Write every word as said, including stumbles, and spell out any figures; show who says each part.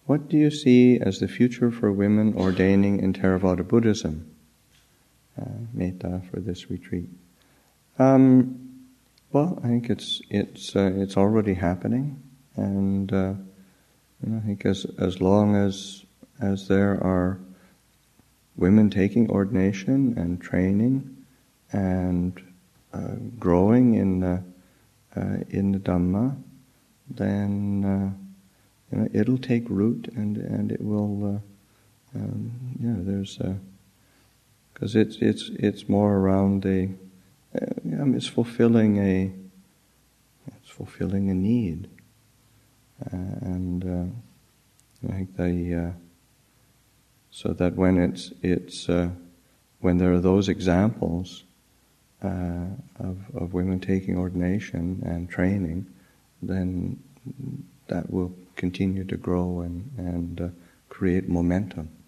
Speaker 1: what do you see as the future for women ordaining in Theravada Buddhism? Uh, metta for this retreat. Um, well, I think it's it's uh, it's already happening, and uh, you know, I think as as long as as there are women taking ordination and training and uh, growing in the uh, in the Dhamma, then uh, you know, it'll take root, and and it will. Uh, um, yeah, there's. Uh, Because it's it's it's more around a, uh, I mean, it's fulfilling a, it's fulfilling a need, uh, and uh, I think the, uh, so that when it's it's uh, when there are those examples uh, of of women taking ordination and training, then that will continue to grow and and uh, create momentum.